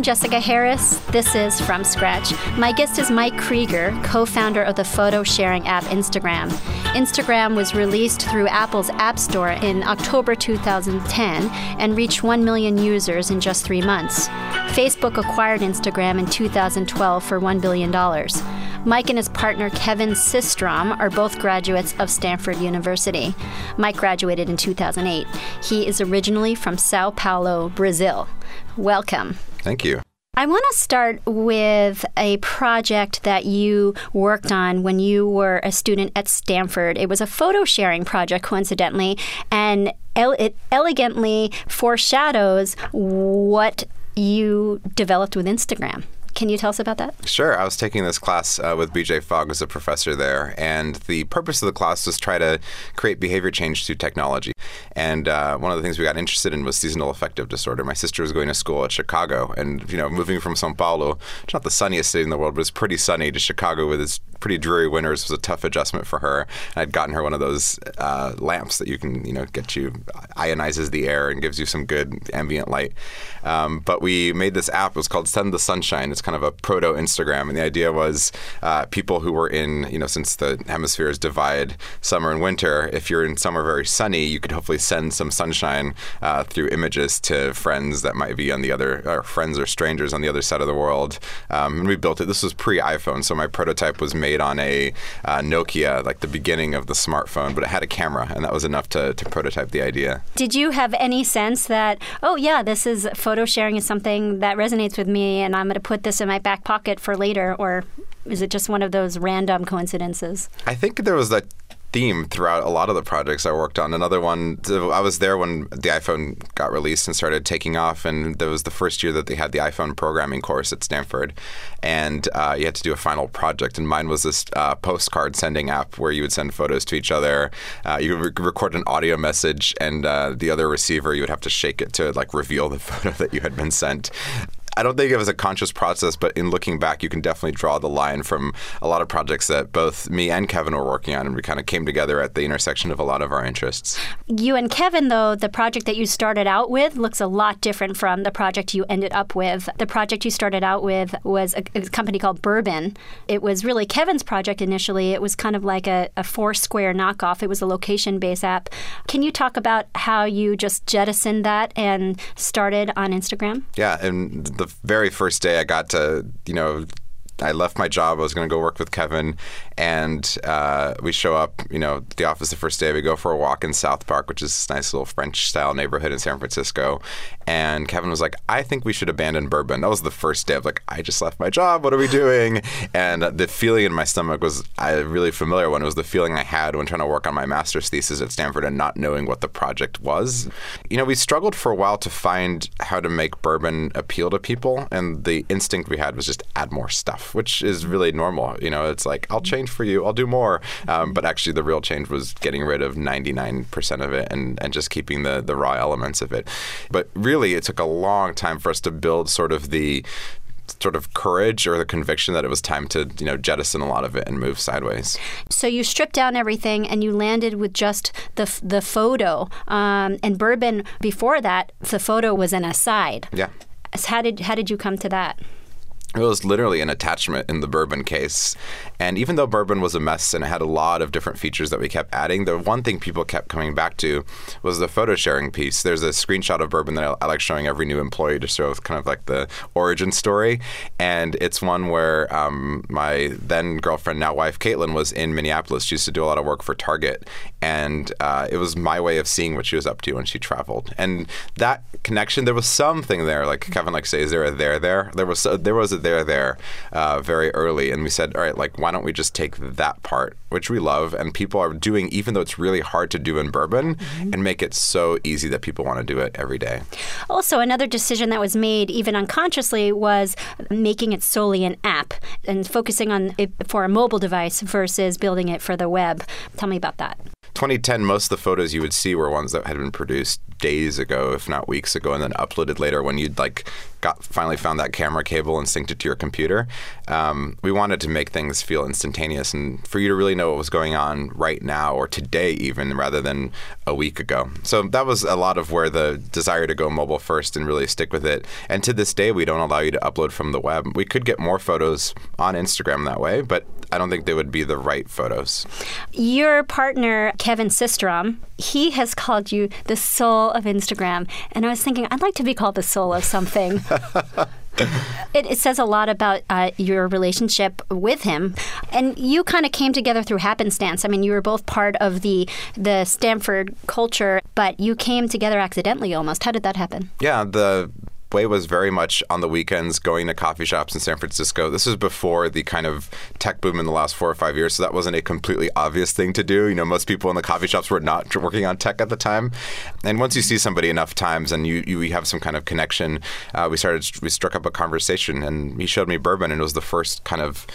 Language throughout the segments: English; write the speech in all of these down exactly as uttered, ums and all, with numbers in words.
Jessica Harris. This is From Scratch. My guest is Mike Krieger, co-founder of the photo sharing app Instagram. Instagram was released through Apple's App Store in October two thousand ten and reached one million users in just three months. Facebook acquired Instagram in two thousand twelve for one billion dollars. Mike and his partner Kevin Systrom are both graduates of Stanford University. Mike graduated in two thousand eight. He is originally from Sao Paulo, Brazil. Welcome. Thank you. I want to start with a project that you worked on when you were a student at Stanford. It was a photo sharing project, coincidentally, and it elegantly foreshadows what you developed with Instagram. Can you tell us about that? Sure. I was taking this class uh, with B J Fogg as a professor there, and the purpose of the class was try to create behavior change through technology. And uh, one of the things we got interested in was seasonal affective disorder. My sister was going to school at Chicago, and you know, moving from Sao Paulo, it's not the sunniest city in the world, but it's pretty sunny, to Chicago with its pretty dreary winters was a tough adjustment for her. And I'd gotten her one of those uh, lamps that you can, you know, get you, ionizes the air and gives you some good ambient light. Um, but we made this app. It was called Send the Sunshine. It's kind of a proto Instagram, and the idea was uh, people who were in, you know, since the hemispheres divide summer and winter, if you're in summer very sunny, you could hopefully send some sunshine uh, through images to friends that might be on the other, or friends or strangers on the other side of the world. Um, and we built it. This was pre-iPhone, so my prototype was made on a uh, Nokia, like the beginning of the smartphone, but it had a camera, and that was enough to, to prototype the idea. Did you have any sense that, oh yeah, this is photo sharing is something that resonates with me, and I'm going to put this in my back pocket for later, or is it just one of those random coincidences? I think there was that theme throughout a lot of the projects I worked on. Another one, I was there when the iPhone got released and started taking off, and there was the first year that they had the iPhone programming course at Stanford, and uh, you had to do a final project, and mine was this uh, postcard sending app where you would send photos to each other. Uh, you would re- record an audio message, and uh, the other receiver, you would have to shake it to like reveal the photo that you had been sent. I don't think it was a conscious process, but in looking back, you can definitely draw the line from a lot of projects that both me and Kevin were working on, and we kind of came together at the intersection of a lot of our interests. You and Kevin, though, the project that you started out with looks a lot different from the project you ended up with. The project you started out with was a, a company called Bourbon. It was really Kevin's project initially. It was kind of like a, a Foursquare knockoff. It was a location-based app. Can you talk about how you just jettisoned that and started on Instagram? Yeah, and the The very first day I got to, you know, I left my job. I was going to go work with Kevin, and uh, we show up, you know, at the office the first day. We go for a walk in South Park, which is this nice little French-style neighborhood in San Francisco. And Kevin was like, I think we should abandon Bourbon. That was the first day. I was like, I just left my job. What are we doing? And the feeling in my stomach was a really familiar one. It was the feeling I had when trying to work on my master's thesis at Stanford and not knowing what the project was. You know, we struggled for a while to find how to make Bourbon appeal to people. And the instinct we had was just add more stuff, which is really normal. You know, it's like, I'll change for you, I'll do more. Um, but actually the real change was getting rid of ninety-nine percent of it and, and just keeping the, the raw elements of it. But really, it took a long time for us to build sort of the sort of courage or the conviction that it was time to, you know, jettison a lot of it and move sideways. So you stripped down everything and you landed with just the the photo. Um, and Bourbon, before that, the photo was an aside. Yeah. So how did how did you come to that? It was literally an attachment in the Bourbon case. And even though Bourbon was a mess and it had a lot of different features that we kept adding, the one thing people kept coming back to was the photo sharing piece. There's a screenshot of Bourbon that I, I like showing every new employee to show kind of like the origin story. And it's one where um, my then girlfriend, now wife, Caitlin, was in Minneapolis. She used to do a lot of work for Target. And uh, it was my way of seeing what she was up to when she traveled. And that connection, there was something there. Like Kevin likes to say, is there a there there? There was, a, there was a there there uh, very early, and we said, all right, like, why don't we just take that part, which we love, and people are doing, even though it's really hard to do in Bourbon, mm-hmm. and make it so easy that people want to do it every day. Also, another decision that was made, even unconsciously, was making it solely an app and focusing on it for a mobile device versus building it for the web. Tell me about that. twenty ten, most of the photos you would see were ones that had been produced days ago, if not weeks ago, and then uploaded later when you'd like got finally found that camera cable and synced it to your computer. Um, we wanted to make things feel instantaneous and for you to really know what was going on right now or today even, rather than a week ago. So that was a lot of where the desire to go mobile first and really stick with it. And to this day, we don't allow you to upload from the web. We could get more photos on Instagram that way, but I don't think they would be the right photos. Your partner, Kevin Systrom, he has called you the soul of Instagram. And I was thinking, I'd like to be called the soul of something. It, it says a lot about uh, your relationship with him. And you kind of came together through happenstance. I mean, you were both part of the the Stanford culture, but you came together accidentally almost. How did that happen? Yeah, the way was very much on the weekends going to coffee shops in San Francisco. This was before the kind of tech boom in the last four or five years, so that wasn't a completely obvious thing to do. You know, most people in the coffee shops were not working on tech at the time. And once you see somebody enough times and you, you have some kind of connection, uh, we started, we struck up a conversation, and he showed me Bourbon, and it was the first kind of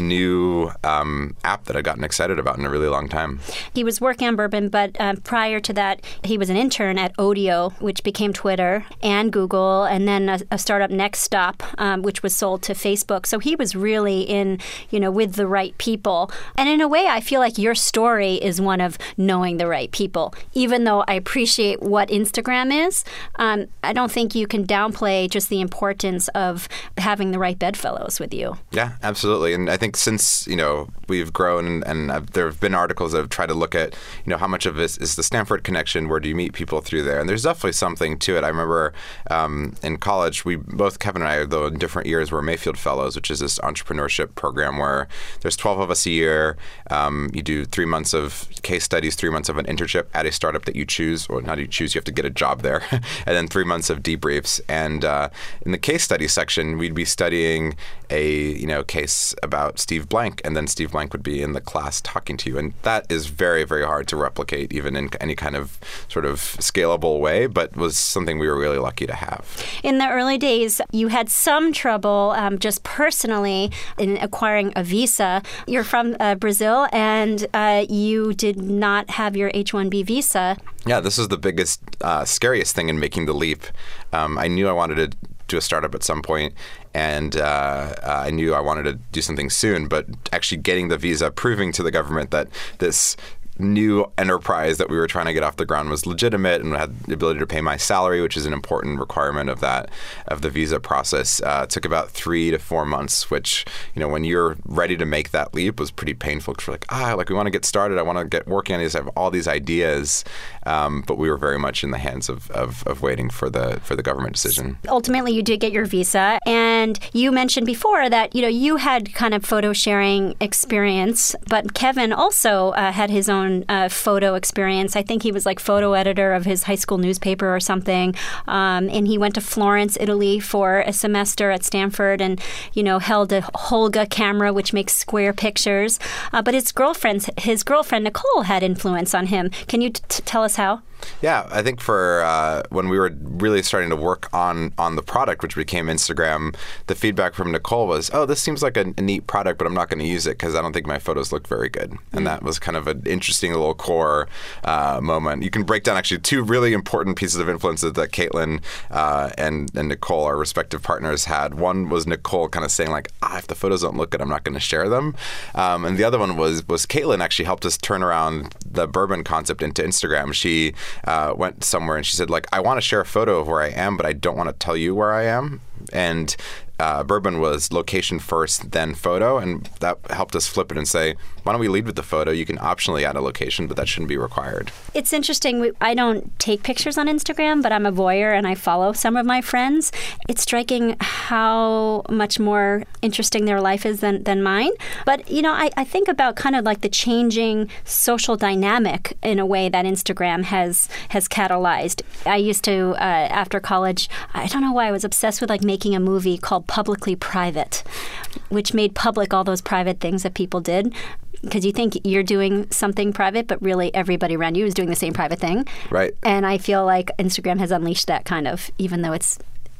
new um, app that I'd gotten excited about in a really long time. He was working on Bourbon, but um, prior to that, he was an intern at Odeo, which became Twitter and Google, and then a, a startup, Nextstop, um, which was sold to Facebook. So he was really in, you know, with the right people. And in a way, I feel like your story is one of knowing the right people. Even though I appreciate what Instagram is, um, I don't think you can downplay just the importance of having the right bedfellows with you. Yeah, absolutely. And I think since, you know, we've grown and I've, there have been articles that have tried to look at, you know, how much of this is the Stanford connection, where do you meet people through there? And there's definitely something to it. I remember um, in college, we both, Kevin and I, though in different years, were Mayfield Fellows, which is this entrepreneurship program where there's twelve of us a year. Um, you do three months of case studies, three months of an internship at a startup that you choose, or not you choose, you have to get a job there, and then three months of debriefs. And uh, in the case study section, we'd be studying a you know case about Steve Blank, and then Steve Blank would be in the class talking to you. And that is very, very hard to replicate, even in any kind of sort of scalable way, but was something we were really lucky to have. In the early days, you had some trouble um, just personally in acquiring a visa. You're from uh, Brazil, and uh, you did not have your H one B visa. Yeah, this is the biggest, uh, scariest thing in making the leap. Um, I knew I wanted to do a startup at some point, and uh, I knew I wanted to do something soon, but actually getting the visa, proving to the government that this new enterprise that we were trying to get off the ground was legitimate and had the ability to pay my salary, which is an important requirement of that, of the visa process. Uh, it took about three to four months, which, you know, when you're ready to make that leap was pretty painful, because we're like, ah, like we want to get started. I want to get working on these. I have all these ideas. Um, but we were very much in the hands of, of, of waiting for the, for the government decision. Ultimately, you did get your visa. And you mentioned before that, you know, you had kind of photo sharing experience, but Kevin also uh, had his own Uh, photo experience. I think he was like photo editor of his high school newspaper or something. Um, and he went to Florence, Italy for a semester at Stanford and, you know, held a Holga camera, which makes square pictures. Uh, but his girlfriend, his girlfriend, Nicole, had influence on him. Can you t- tell us how? Yeah, I think for uh, when we were really starting to work on on the product, which became Instagram, the feedback from Nicole was, oh, this seems like a, a neat product, but I'm not going to use it because I don't think my photos look very good. Mm-hmm. And that was kind of an interesting little core uh, moment. You can break down actually two really important pieces of influences that Caitlin uh, and, and Nicole, our respective partners, had. One was Nicole kind of saying like, ah, if the photos don't look good, I'm not going to share them. Um, and the other one was, was Caitlin actually helped us turn around the Bourbon concept into Instagram. She Uh, went somewhere and she said, like, I want to share a photo of where I am, but I don't want to tell you where I am. And uh, Bourbon was location first, then photo, and that helped us flip it and say, why don't we lead with the photo? You can optionally add a location, but that shouldn't be required. It's interesting. I don't take pictures on Instagram, but I'm a voyeur and I follow some of my friends. It's striking how much more interesting their life is than, than mine. But, you know, I, I think about kind of like the changing social dynamic in a way that Instagram has has catalyzed. I used to, uh, after college, I don't know why I was obsessed with like making a movie called Publicly Private, which made public all those private things that people did. Because you think you're doing something private, but really everybody around you is doing the same private thing. Right. And I feel like Instagram has unleashed that kind of, even though it's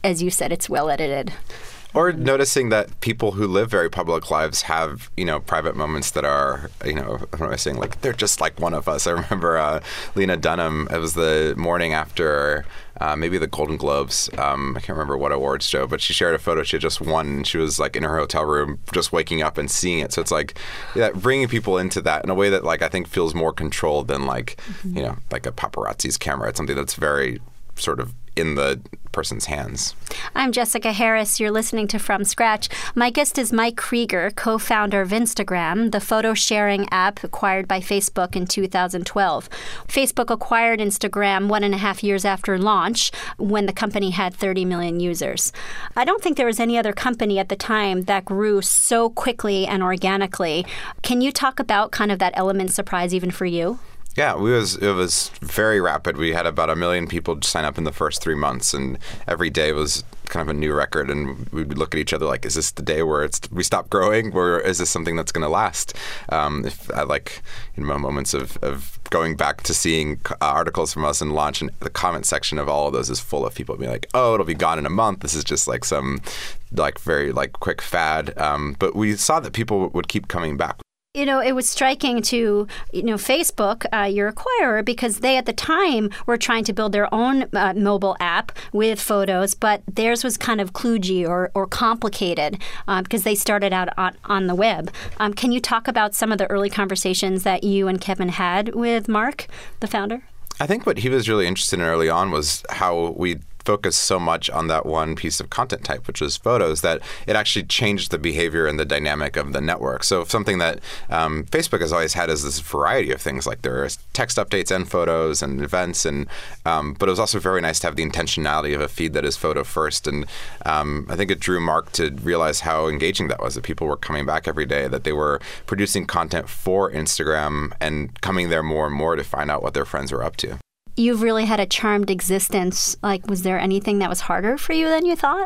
as you said, it's well edited. Or noticing that people who live very public lives have, you know, private moments that are, you know, what am I saying? Like, they're just like one of us. I remember uh, Lena Dunham, it was the morning after uh, maybe the Golden Globes. Um, I can't remember what awards show, but she shared a photo she had just won, and she was like in her hotel room just waking up and seeing it. So it's like yeah, bringing people into that in a way that like I think feels more controlled than like, mm-hmm. you know, like a paparazzi's camera. It's something that's very sort of in the person's hands. I'm Jessica Harris. You're listening to From Scratch. My guest is Mike Krieger, co-founder of Instagram, the photo sharing app acquired by Facebook in two thousand twelve. Facebook acquired Instagram one and a half years after launch, when the company had thirty million users. I don't think there was any other company at the time that grew so quickly and organically. Can you talk about kind of that element of surprise even for you? Yeah, we was it was very rapid. We had about a million people sign up in the first three months, and every day was kind of a new record. And we would look at each other like, "Is this the day where it's we stop growing, or is this something that's going to last?" Um, if I like in my moments of, of going back to seeing uh, articles from us in launch, and the comment section of all of those is full of people being like, "Oh, it'll be gone in a month. This is just like some like very like quick fad." Um, but we saw that people would keep coming back. You know, it was striking to, you know, Facebook, uh, your acquirer, because they at the time were trying to build their own uh, mobile app with photos, but theirs was kind of kludgy or, or complicated uh, because they started out on, on the web. Um, can you talk about some of the early conversations that you and Kevin had with Mark, the founder? I think what he was really interested in early on was how we focused so much on that one piece of content type, which was photos, that it actually changed the behavior and the dynamic of the network. So something that um, Facebook has always had is this variety of things, like there are text updates and photos and events, and um, but it was also very nice to have the intentionality of a feed that is photo first. And um, I think it drew Mark to realize how engaging that was, that people were coming back every day, that they were producing content for Instagram and coming there more and more to find out what their friends were up to. You've really had a charmed existence. Like, was there anything that was harder for you than you thought?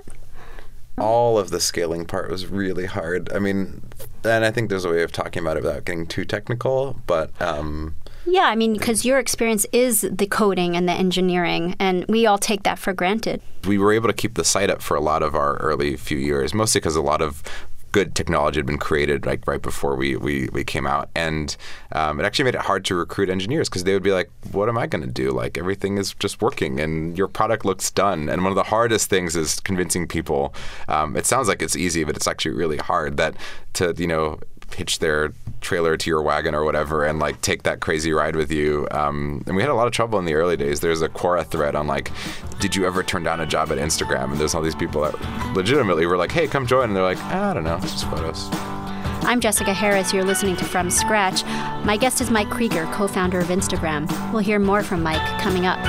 All of the scaling part was really hard. I mean, and I think there's a way of talking about it without getting too technical, but... Um, yeah, I mean, because your experience is the coding and the engineering, and we all take that for granted. We were able to keep the site up for a lot of our early few years, mostly because a lot of good technology had been created like right before we we, we came out, and um, it actually made it hard to recruit engineers because they would be like, "What am I going to do? Like everything is just working, and your product looks done." And one of the hardest things is convincing people. Um, it sounds like it's easy, but it's actually really hard. That to you know hitch their trailer to your wagon or whatever and like take that crazy ride with you. Um, and we had a lot of trouble in the early days. There's a Quora thread on like, did you ever turn down a job at Instagram? And there's all these people that legitimately were like, hey, come join. And they're like, I don't know, it's just photos. I'm Jessica Harris. You're listening to From Scratch. My guest is Mike Krieger, co-founder of Instagram. We'll hear more from Mike coming up.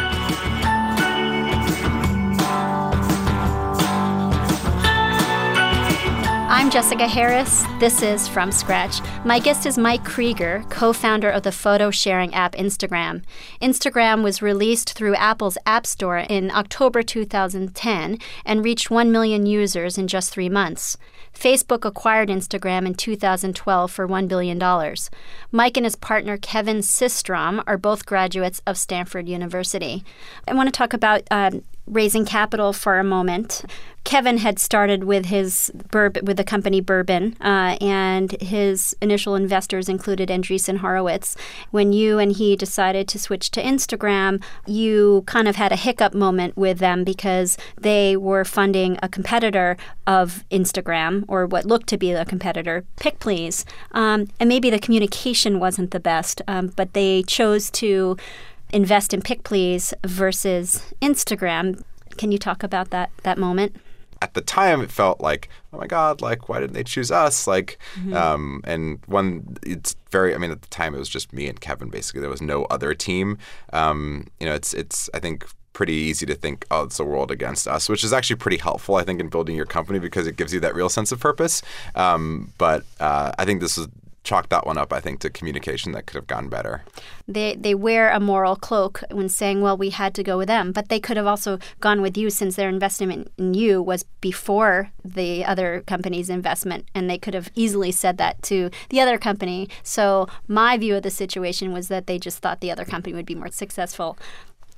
I'm Jessica Harris. This is From Scratch. My guest is Mike Krieger, co-founder of the photo sharing app Instagram. Instagram was released through Apple's App Store in October two thousand ten and reached one million users in just three months. Facebook acquired Instagram in two thousand twelve for one billion dollars. Mike and his partner Kevin Systrom are both graduates of Stanford University. I want to talk about um, raising capital for a moment. Kevin had started with his bourbon, with the company Bourbon, uh, and his initial investors included Andreessen Horowitz. When you and he decided to switch to Instagram, you kind of had a hiccup moment with them because they were funding a competitor of Instagram, or what looked to be a competitor, PickPlease. Um, and maybe the communication wasn't the best, um, but they chose to invest in PickPlease versus Instagram. Can you talk about that that moment? At the time, it felt like, oh my God, like, why didn't they choose us? Like, mm-hmm. um, and one, it's very, I mean, at the time, it was just me and Kevin, basically. There was no other team. Um, you know, it's, it's, I think, pretty easy to think, oh, it's the world against us, which is actually pretty helpful, I think, in building your company because it gives you that real sense of purpose. Um, but uh, I think this is, chalk that one up, I think, to communication that could have gone better. They they wear a moral cloak when saying, well, we had to go with them. But they could have also gone with you since their investment in you was before the other company's investment. And they could have easily said that to the other company. So my view of the situation was that they just thought the other company would be more successful.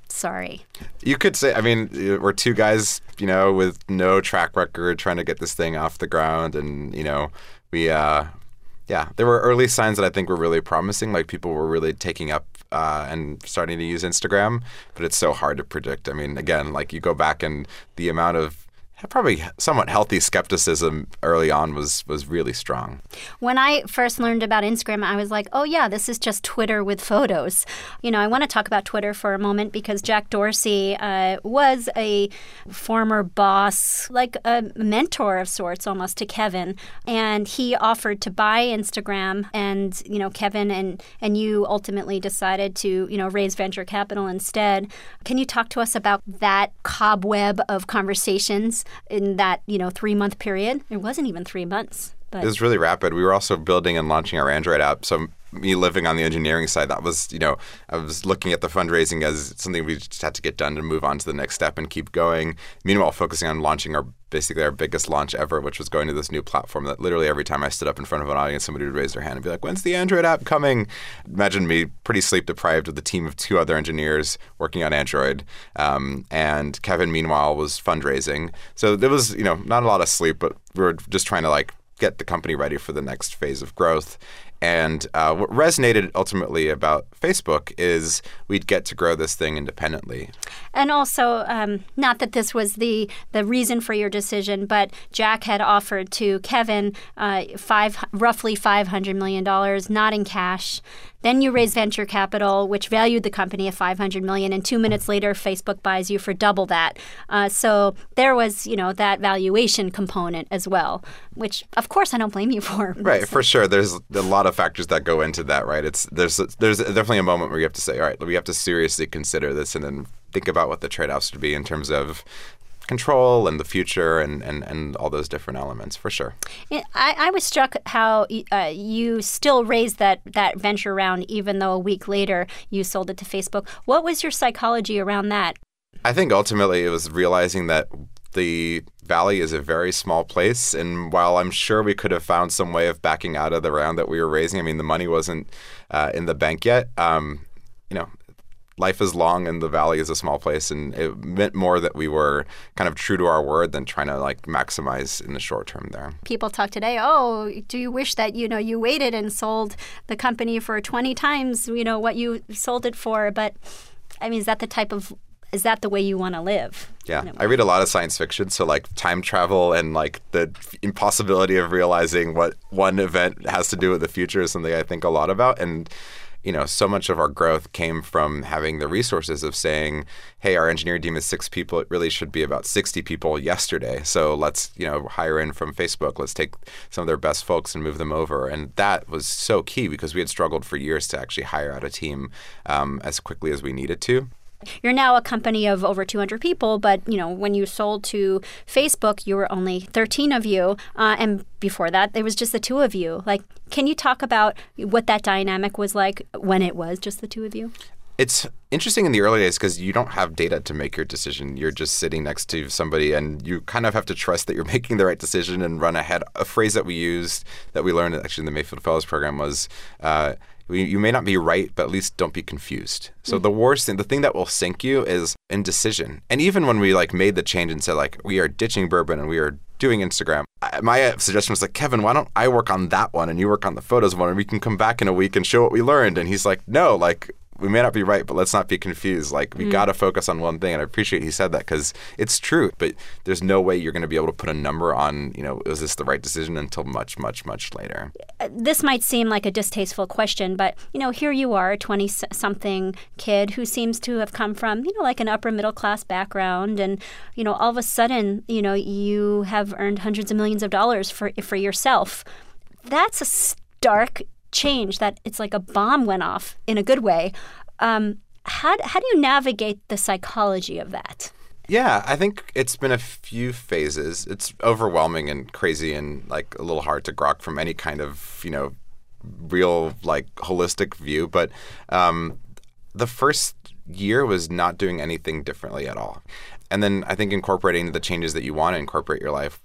Sorry. You could say, I mean, we're two guys, you know, with no track record trying to get this thing off the ground. And, you know, we, uh, yeah, there were early signs that I think were really promising. Like people were really taking up uh, and starting to use Instagram, but it's so hard to predict. I mean, again, like you go back and the amount of probably somewhat healthy skepticism early on was was really strong. When I first learned about Instagram, I was like, oh, yeah, this is just Twitter with photos. You know, I want to talk about Twitter for a moment because Jack Dorsey uh, was a former boss, like a mentor of sorts almost to Kevin. And he offered to buy Instagram. And, you know, Kevin and, and you ultimately decided to, you know, raise venture capital instead. Can you talk to us about that cobweb of conversations in that, you know, three-month period? It wasn't even three months. But. It was really rapid. We were also building and launching our Android app. So me living on the engineering side, that was, you know, I was looking at the fundraising as something we just had to get done to move on to the next step and keep going. Meanwhile, focusing on launching our basically our biggest launch ever, which was going to this new platform that literally every time I stood up in front of an audience, somebody would raise their hand and be like, when's the Android app coming? Imagine me pretty sleep deprived with a team of two other engineers working on Android. Um, and Kevin, meanwhile, was fundraising. So there was, you know, not a lot of sleep, but we were just trying to like get the company ready for the next phase of growth. And uh, what resonated ultimately about Facebook is we'd get to grow this thing independently. And also, um, not that this was the, the reason for your decision, but Jack had offered to Kevin uh, five roughly five hundred million dollars, not in cash. Then you raise venture capital, which valued the company at five hundred million dollars, and two minutes later, Facebook buys you for double that. Uh, so there was, you know, that valuation component as well, which, of course, I don't blame you for. Right, for sure. There's a lot of factors that go into that, right? It's there's there's definitely a moment where you have to say, all right, we have to seriously consider this and then think about what the trade-offs would be in terms of control and the future and, and, and all those different elements, for sure. I, I was struck how uh, you still raised that, that venture round even though a week later you sold it to Facebook. What was your psychology around that? I think ultimately it was realizing that the Valley is a very small place, and while I'm sure we could have found some way of backing out of the round that we were raising, I mean, the money wasn't uh, in the bank yet, um, you know, life is long and the Valley is a small place, and it meant more that we were kind of true to our word than trying to like maximize in the short term there. People talk today, oh, do you wish that, you know, you waited and sold the company for twenty times, you know, what you sold it for? But I mean, is that the type of Is that the way you want to live? Yeah. I read a lot of science fiction, so like time travel and like the impossibility of realizing what one event has to do with the future is something I think a lot about. And, you know, so much of our growth came from having the resources of saying, hey, our engineering team is six people. It really should be about sixty people yesterday. So let's, you know, hire in from Facebook. Let's take some of their best folks and move them over. And that was so key because we had struggled for years to actually hire out a team um, as quickly as we needed to. You're now a company of over two hundred people, but, you know, when you sold to Facebook, you were only thirteen of you. Uh, and before that, there was just the two of you. Like, can you talk about what that dynamic was like when it was just the two of you? It's interesting in the early days because you don't have data to make your decision. You're just sitting next to somebody and you kind of have to trust that you're making the right decision and run ahead. A phrase that we used that we learned actually in the Mayfield Fellows program was, uh, you may not be right, but at least don't be confused. So mm-hmm. the worst thing, the thing that will sink you is indecision. And even when we like made the change and said like, we are ditching bourbon and we are doing Instagram, I, my suggestion was like, Kevin, why don't I work on that one and you work on the photos one and we can come back in a week and show what we learned. And he's like, no, like, we may not be right, but let's not be confused. Like, we mm. got to focus on one thing. And I appreciate he said that because it's true. But there's no way you're going to be able to put a number on, you know, was this the right decision until much, much, much later. This might seem like a distasteful question, but, you know, here you are, a twenty-something kid who seems to have come from, you know, like an upper middle class background. And, you know, all of a sudden, you know, you have earned hundreds of millions of dollars for for yourself. That's a stark change that it's like a bomb went off in a good way. Um, how, how do you navigate the psychology of that? Yeah, I think it's been a few phases. It's overwhelming and crazy and like a little hard to grok from any kind of, you know, real like holistic view. But um, the first year was not doing anything differently at all. And then I think incorporating the changes that you want to incorporate your life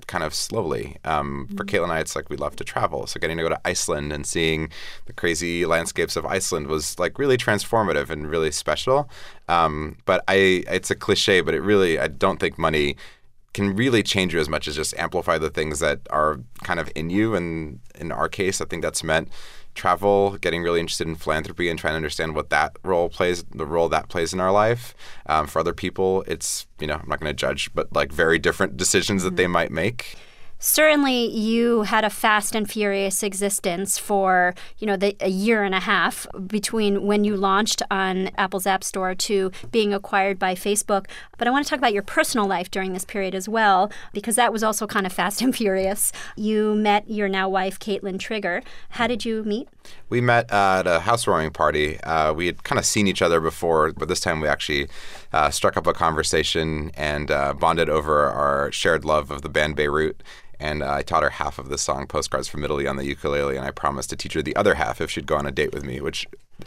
kind of slowly. Um, mm-hmm. For Caitlin and I, it's like we love to travel. So getting to go to Iceland and seeing the crazy landscapes of Iceland was like really transformative and really special. Um, but I, it's a cliche, but it really, I don't think money can really change you as much as just amplify the things that are kind of in you. And in our case, I think that's meant travel, getting really interested in philanthropy and trying to understand what that role plays, the role that plays in our life. Um, for other people, it's, you know, I'm not going to judge, but like very different decisions that they might make. Certainly, you had a fast and furious existence for, you know, the, a year and a half between when you launched on Apple's App Store to being acquired by Facebook. But I want to talk about your personal life during this period as well, because that was also kind of fast and furious. You met your now wife, Caitlin Trigger. How did you meet? We met uh, at a housewarming party. Uh, we had kind of seen each other before, but this time we actually uh, struck up a conversation and uh, bonded over our shared love of the band Beirut. And uh, I taught her half of the song Postcards from Italy on the ukulele, and I promised to teach her the other half if she'd go on a date with me, which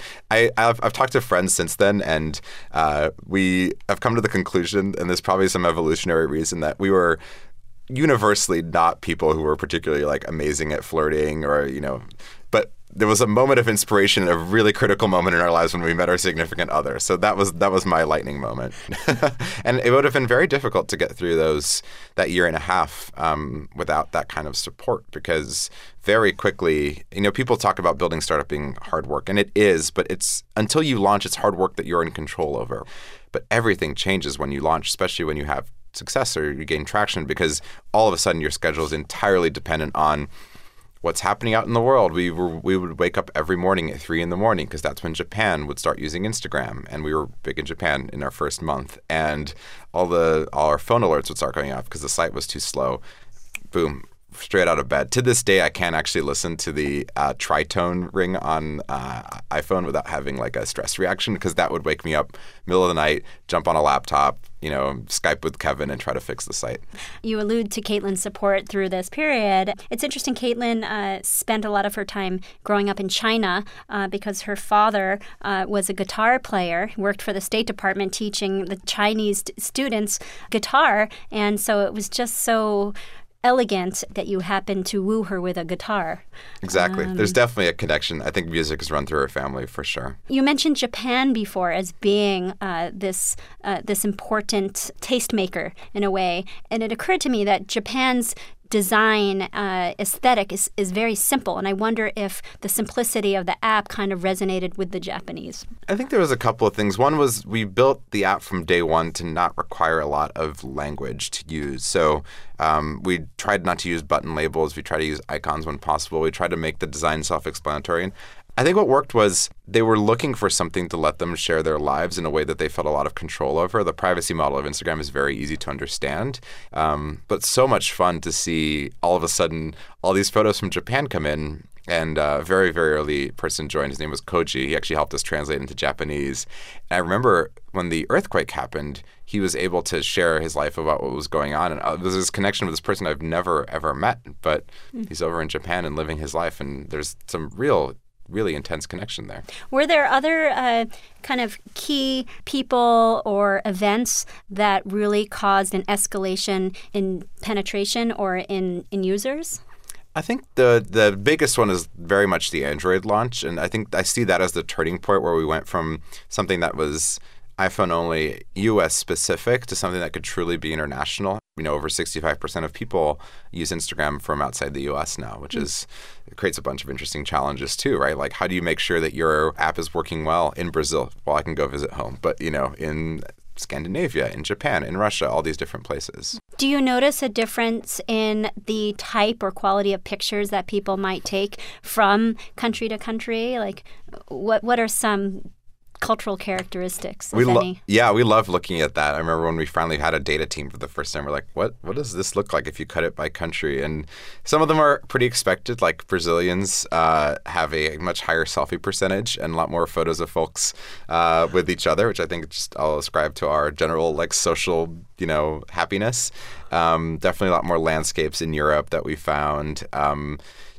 I, I've, I've talked to friends since then, and uh, we have come to the conclusion, and there's probably some evolutionary reason, that we were universally not people who were particularly like amazing at flirting or, you know, but there was a moment of inspiration, a really critical moment in our lives when we met our significant other. So that was that was my lightning moment. And it would have been very difficult to get through those that year and a half um, without that kind of support, because very quickly, you know, people talk about building startup being hard work, and it is, but it's until you launch, it's hard work that you're in control over. But everything changes when you launch, especially when you have success or you gain traction, because all of a sudden your schedule is entirely dependent on what's happening out in the world. We were we would wake up every morning at three in the morning because that's when Japan would start using Instagram, and we were big in Japan in our first month. And all the all our phone alerts would start going off because the site was too slow. Boom, straight out of bed. To this day, I can't actually listen to the uh, tritone ring on uh, iPhone without having like a stress reaction, because that would wake me up middle of the night, jump on a laptop, you know, Skype with Kevin and try to fix the site. You allude to Caitlin's support through this period. It's interesting, Caitlin uh, spent a lot of her time growing up in China uh, because her father uh, was a guitar player, worked for the State Department teaching the Chinese students guitar. And so it was just so elegant that you happened to woo her with a guitar. Exactly. Um, There's definitely a connection. I think music has run through her family for sure. You mentioned Japan before as being uh, this uh, this important tastemaker in a way, and it occurred to me that Japan's design uh, aesthetic is, is very simple, and I wonder if the simplicity of the app kind of resonated with the Japanese. I think there was a couple of things. One was we built the app from day one to not require a lot of language to use. So um, we tried not to use button labels. We tried to use icons when possible. We tried to make the design self-explanatory. And I think what worked was they were looking for something to let them share their lives in a way that they felt a lot of control over. The privacy model of Instagram is very easy to understand, um, but so much fun to see all of a sudden all these photos from Japan come in. And a very, very early person joined. His name was Koji. He actually helped us translate into Japanese. And I remember when the earthquake happened, he was able to share his life about what was going on. And there was this connection with this person I've never, ever met, but mm. he's over in Japan and living his life. And there's some real really intense connection there. Were there other uh, kind of key people or events that really caused an escalation in penetration or in, in users? I think the the biggest one is very much the Android launch. And I think I see that as the turning point where we went from something that was iPhone only, U S specific, to something that could truly be international. You know, over sixty-five percent of people use Instagram from outside the U S now, which mm. is it creates a bunch of interesting challenges too, right? Like, how do you make sure that your app is working well in Brazil? Well, I can go visit home, but you know, in Scandinavia, in Japan, in Russia, all these different places. Do you notice a difference in the type or quality of pictures that people might take from country to country? Like, what what are some cultural characteristics, if we lo- any? Yeah, we love looking at that. I remember when we finally had a data team for the first time, we're like, what what does this look like if you cut it by country? And some of them are pretty expected, like Brazilians uh, have a much higher selfie percentage and a lot more photos of folks uh, with each other, which I think just I'll ascribe to our general like social, you know, happiness. Um, definitely a lot more landscapes in Europe that we found. Um,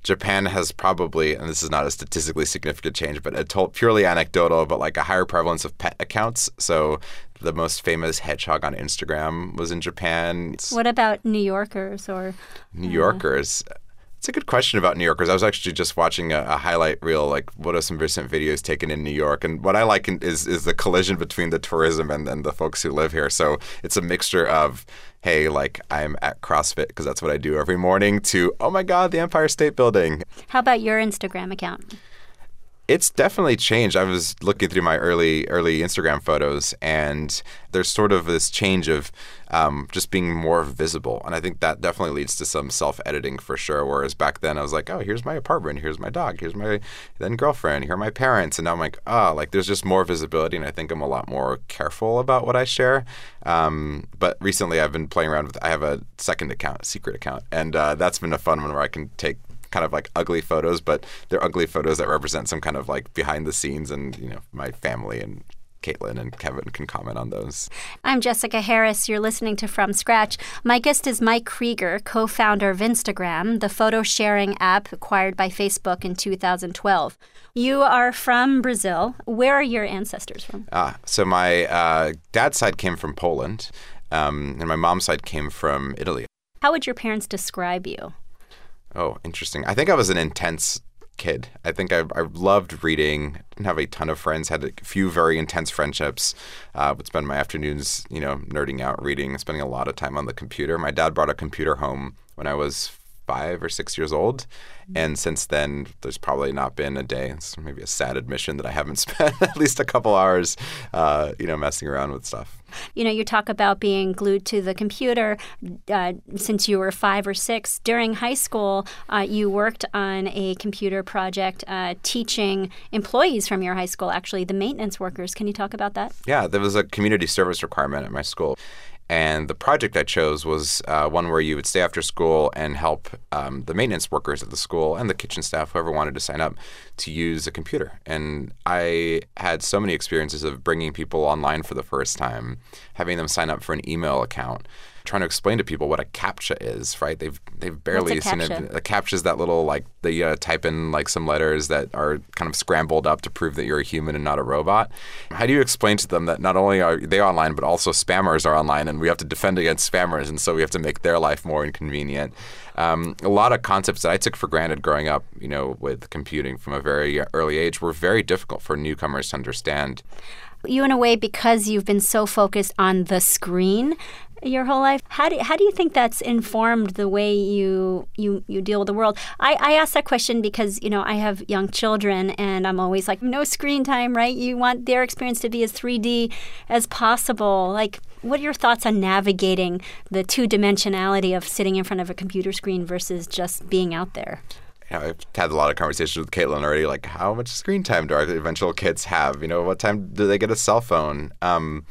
Japan has probably, and this is not a statistically significant change, but a told, purely anecdotal, but like a higher prevalence of pet accounts. So the most famous hedgehog on Instagram was in Japan. What about New Yorkers or New Yorkers? Uh, It's a good question about New Yorkers. I was actually just watching a, a highlight reel, like what are some recent videos taken in New York? And what I like in, is is the collision between the tourism and, and the folks who live here. So it's a mixture of, hey, like I'm at CrossFit because that's what I do every morning, to, oh my God, the Empire State Building. How about your Instagram account? It's definitely changed. I was looking through my early early Instagram photos, and there's sort of this change of um, just being more visible. And I think that definitely leads to some self-editing for sure. Whereas back then I was like, oh, here's my apartment, here's my dog, here's my then girlfriend, here are my parents. And now I'm like, oh, like there's just more visibility, and I think I'm a lot more careful about what I share. Um, but recently I've been playing around with, I have a second account, a secret account, and uh, that's been a fun one where I can take kind of like ugly photos, but they're ugly photos that represent some kind of like behind the scenes, and you know, my family and Caitlin and Kevin can comment on those. I'm Jessica Harris. You're listening to From Scratch. My guest is Mike Krieger, co-founder of Instagram, the photo sharing app acquired by Facebook in two thousand twelve. You are from Brazil. Where are your ancestors from? Uh, so my uh, dad's side came from Poland, um, and my mom's side came from Italy. How would your parents describe you? Oh, interesting. I think I was an intense kid. I think I, I loved reading. Didn't have a ton of friends. Had a few very intense friendships. Uh, would spend my afternoons, you know, nerding out, reading, spending a lot of time on the computer. My dad brought a computer home when I was five or six years old. And since then, there's probably not been a day, it's maybe a sad admission, that I haven't spent at least a couple hours, uh, you know, messing around with stuff. You know, you talk about being glued to the computer uh, since you were five or six. During high school, uh, you worked on a computer project uh, teaching employees from your high school, actually, the maintenance workers. Can you talk about that? Yeah, there was a community service requirement at my school. And the project I chose was uh, one where you would stay after school and help um, the maintenance workers at the school and the kitchen staff, whoever wanted to sign up, to use a computer. And I had so many experiences of bringing people online for the first time, having them sign up for an email account, trying to explain to people what a CAPTCHA is, right? They've they've barely What's a seen CAPTCHA? it. A CAPTCHA is that little, like, they uh, type in like some letters that are kind of scrambled up to prove that you're a human and not a robot. How do you explain to them that not only are they online, but also spammers are online, and we have to defend against spammers, and so we have to make their life more inconvenient? Um, a lot of concepts that I took for granted growing up, you know, with computing from a very early age were very difficult for newcomers to understand. You, in a way, because you've been so focused on the screen your whole life, how do how do you think that's informed the way you you, you deal with the world? I, I ask that question because, you know, I have young children, and I'm always like, no screen time, right? You want their experience to be as three D as possible. Like, what are your thoughts on navigating the two-dimensionality of sitting in front of a computer screen versus just being out there? You know, I've had a lot of conversations with Caitlin already, like, how much screen time do our eventual kids have? You know, what time do they get a cell phone? Um,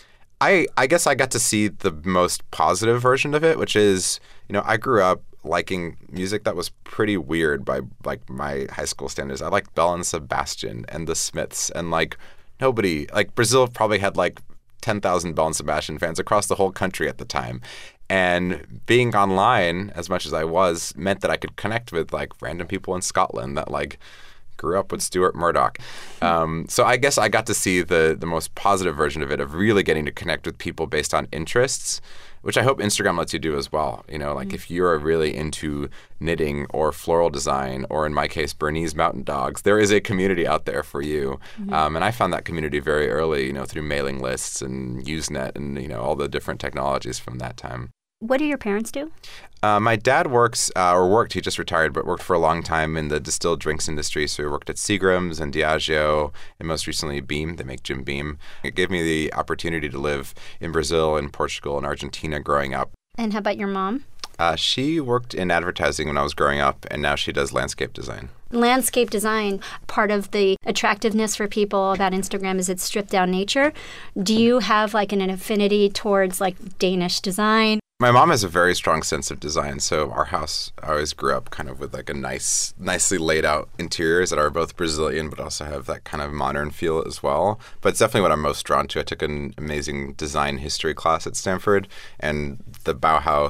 I I guess I got to see the most positive version of it, which is, you know, I grew up liking music that was pretty weird by, like, my high school standards. I liked Belle and Sebastian and the Smiths, and, like, nobody, like, Brazil probably had, like, ten thousand Belle and Sebastian fans across the whole country at the time. And being online, as much as I was, meant that I could connect with, like, random people in Scotland that, like, grew up with Stuart Murdoch. Um, so I guess I got to see the the most positive version of it, of really getting to connect with people based on interests, which I hope Instagram lets you do as well. You know, like mm-hmm. if you're really into knitting or floral design, or in my case, Bernese mountain dogs, there is a community out there for you. Mm-hmm. Um, and I found that community very early, you know, through mailing lists and Usenet and, you know, all the different technologies from that time. What do your parents do? Uh, my dad works, uh, or worked, he just retired, but worked for a long time in the distilled drinks industry. So he worked at Seagram's and Diageo, and most recently Beam. They make Jim Beam. It gave me the opportunity to live in Brazil and Portugal and Argentina growing up. And how about your mom? Uh, she worked in advertising when I was growing up, and now she does landscape design. Landscape design, part of the attractiveness for people about Instagram is its stripped down nature. Do you have like an affinity towards like Danish design? My mom has a very strong sense of design, so our house, I always grew up kind of with like a nice, nicely laid out interiors that are both Brazilian but also have that kind of modern feel as well. But it's definitely what I'm most drawn to. I took an amazing design history class at Stanford, and the Bauhaus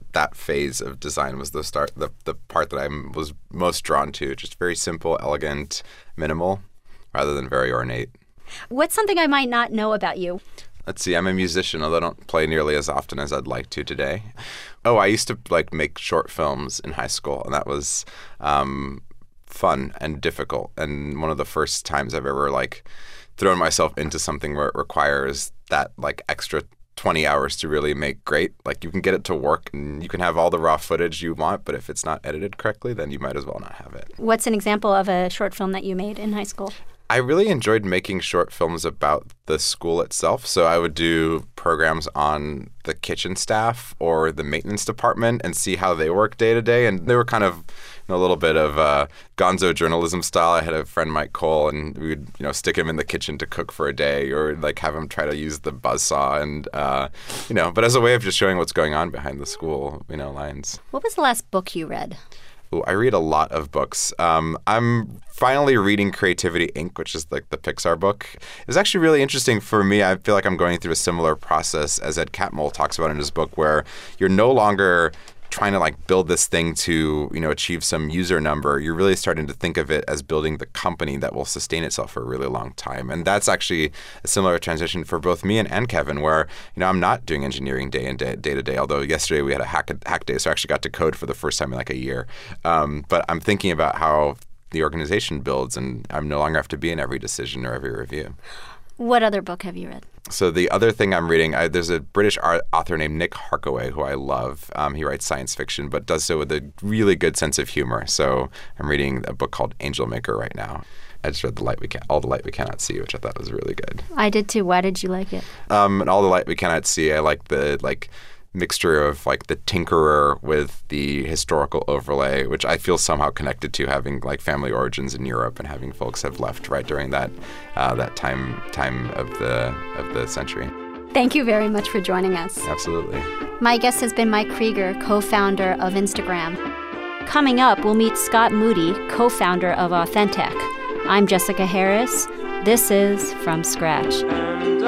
that phase of design was the start, the, the part that I was most drawn to. Just very simple, elegant, minimal, rather than very ornate. What's something I might not know about you? Let's see, I'm a musician, although I don't play nearly as often as I'd like to today. Oh, I used to like make short films in high school, and that was um, fun and difficult. And one of the first times I've ever like thrown myself into something where it requires that like extra twenty hours to really make great. Like you can get it to work and you can have all the raw footage you want, but if it's not edited correctly, then you might as well not have it. What's an example of a short film that you made in high school? I really enjoyed making short films about the school itself. So I would do programs on the kitchen staff or the maintenance department and see how they work day to day. And they were kind of a little bit of uh, gonzo journalism style. I had a friend, Mike Cole, and we would you know stick him in the kitchen to cook for a day, or like have him try to use the buzzsaw, and uh, you know, but as a way of just showing what's going on behind the school, you know, lines. What was the last book you read? Ooh, I read a lot of books. Um, I'm finally reading Creativity, Incorporated, which is like the Pixar book. It was actually really interesting for me. I feel like I'm going through a similar process as Ed Catmull talks about in his book, where you're no longer trying to like build this thing to, you know, achieve some user number. You're really starting to think of it as building the company that will sustain itself for a really long time. And that's actually a similar transition for both me and, and Kevin, where, you know, I'm not doing engineering day in day, day to day, although yesterday we had a hack, hack day, so I actually got to code for the first time in like a year. Um, but I'm thinking about how the organization builds, and I no longer have to be in every decision or every review. What other book have you read? So the other thing I'm reading, I, there's a British art, author named Nick Harkaway who I love. Um, he writes science fiction, but does so with a really good sense of humor. So I'm reading a book called Angel Maker right now. I just read the light we can, All the Light We Cannot See, which I thought was really good. I did too. Why did you like it? Um, and All the Light We Cannot See, I like the like mixture of like the tinkerer with the historical overlay, which I feel somehow connected to, having like family origins in Europe and having folks have left right during that uh, that time time of the of the century. Thank you very much for joining us. Absolutely. My guest has been Mike Krieger, co-founder of Instagram. Coming up, we'll meet Scott Moody, co-founder of Authentic. I'm Jessica Harris. This is From Scratch. And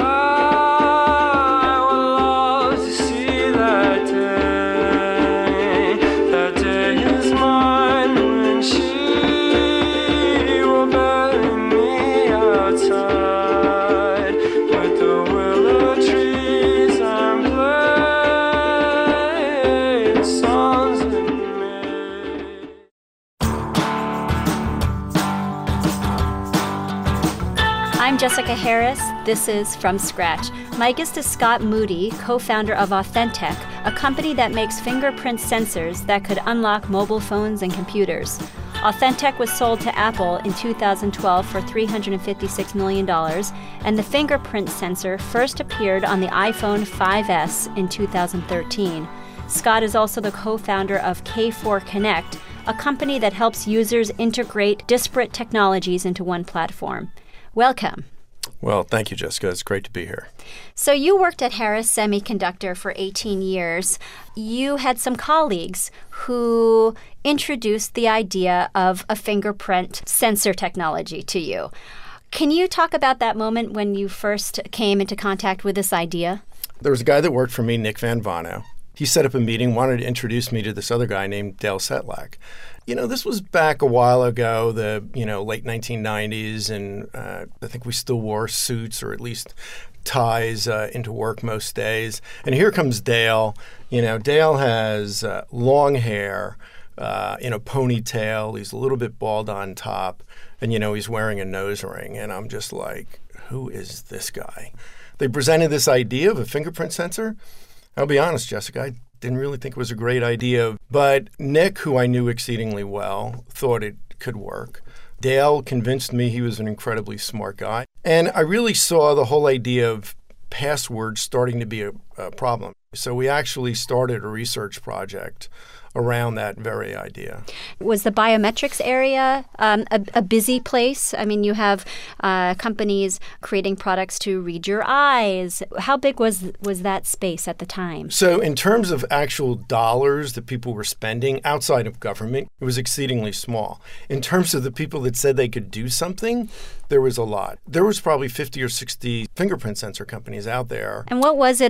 I would love to see that day. That day is mine when she will bury me outside with the willow trees and play songs in May. I'm Jessica Harris. This is From Scratch. My guest is Scott Moody, co-founder of Authentic, a company that makes fingerprint sensors that could unlock mobile phones and computers. Authentic was sold to Apple in two thousand twelve for three hundred fifty-six million dollars, and the fingerprint sensor first appeared on the iPhone five S in two thousand thirteen. Scott is also the co-founder of K four Connect, a company that helps users integrate disparate technologies into one platform. Welcome. Well, thank you, Jessica. It's great to be here. So you worked at Harris Semiconductor for eighteen years. You had some colleagues who introduced the idea of a fingerprint sensor technology to you. Can you talk about that moment when you first came into contact with this idea? There was a guy that worked for me, Nick Van Vano. He set up a meeting, wanted to introduce me to this other guy named Dale Setlak. You know, this was back a while ago, the, you know, late nineteen nineties, and uh, I think we still wore suits or at least ties uh, into work most days. And here comes Dale. You know, Dale has uh, long hair, uh, in a ponytail. He's a little bit bald on top, and, you know, he's wearing a nose ring. And I'm just like, who is this guy? They presented this idea of a fingerprint sensor. I'll be honest, Jessica, I didn't really think it was a great idea. But Nick, who I knew exceedingly well, thought it could work. Dale convinced me he was an incredibly smart guy. And I really saw the whole idea of passwords starting to be a, a problem. So we actually started a research project around that very idea. Was the biometrics area um, a, a busy place? I mean, you have uh, companies creating products to read your eyes. How big was was that space at the time? So in terms of actual dollars that people were spending outside of government, it was exceedingly small. In terms of the people that said they could do something, there was a lot. There was probably fifty or sixty fingerprint sensor companies out there. And what was it about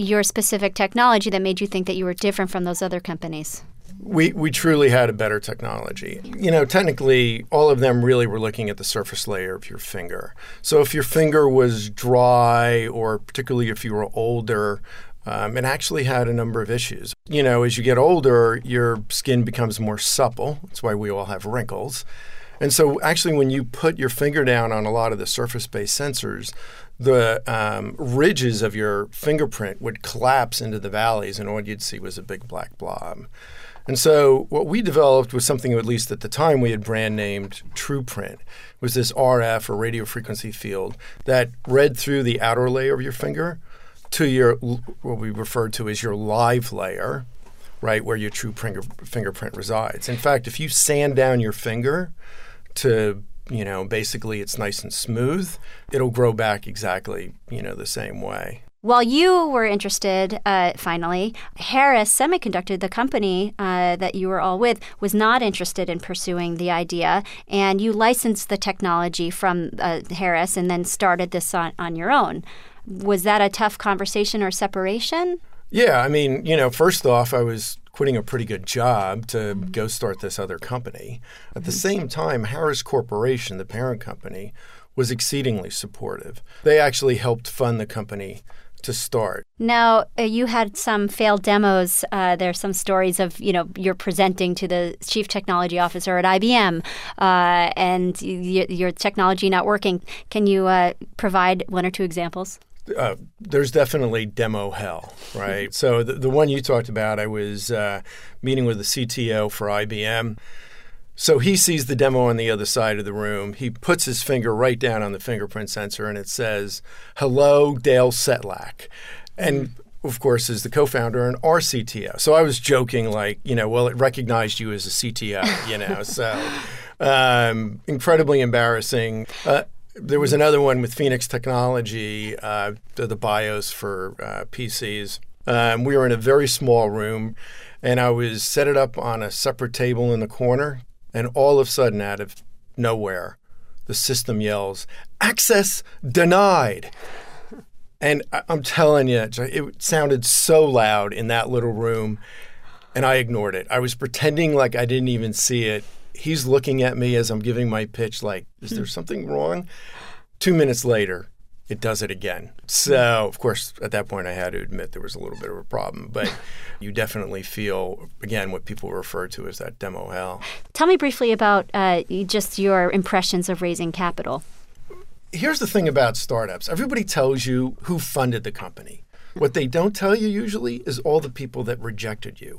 your specific technology that made you think that you were different from those other companies? We we truly had a better technology. You know, technically, all of them really were looking at the surface layer of your finger. So if your finger was dry, or particularly if you were older, um, it actually had a number of issues. You know, as you get older, your skin becomes more supple. That's why we all have wrinkles. And so actually when you put your finger down on a lot of the surface-based sensors, the um, ridges of your fingerprint would collapse into the valleys, and all you'd see was a big black blob. And so what we developed was something, at least at the time, we had brand named TruePrint, was this R F or radio frequency field that read through the outer layer of your finger to your what we refer to as your live layer, right, where your true finger, fingerprint resides. In fact, if you sand down your finger to, you know, basically it's nice and smooth, it'll grow back exactly, you know, the same way. While you were interested, uh, finally, Harris Semiconductor, the company uh, that you were all with, was not interested in pursuing the idea, and you licensed the technology from uh, Harris and then started this on, on your own. Was that a tough conversation or separation? Yeah, I mean, you know, first off, I was quitting a pretty good job to mm-hmm. go start this other company. At mm-hmm. the same time, Harris Corporation, the parent company, was exceedingly supportive. They actually helped fund the company to start. Now, uh, you had some failed demos. Uh, there are some stories of, you know, you're presenting to the chief technology officer at I B M uh, and y- your technology not working. Can you uh, provide one or two examples? Uh, there's definitely demo hell, right? So the, the one you talked about, I was uh, meeting with the C T O for I B M. So he sees the demo on the other side of the room. He puts his finger right down on the fingerprint sensor, and it says, "Hello, Dale Setlak." And, of course, is the co-founder and our C T O. So I was joking like, you know, well, it recognized you as a C T O, you know. So um, incredibly embarrassing. Uh, there was another one with Phoenix Technology, uh, the, the BIOS for uh, P Cs. Um, we were in a very small room, and I was set it up on a separate table in the corner. And all of a sudden, out of nowhere, the system yells, "Access denied." And I- I'm telling you, it sounded so loud in that little room, and I ignored it. I was pretending like I didn't even see it. He's looking at me as I'm giving my pitch like, is there something wrong? Two minutes later, it does it again. So, of course, at that point, I had to admit there was a little bit of a problem. But you definitely feel, again, what people refer to as that demo hell. Tell me briefly about uh, just your impressions of raising capital. Here's the thing about startups. Everybody tells you who funded the company. What they don't tell you usually is all the people that rejected you.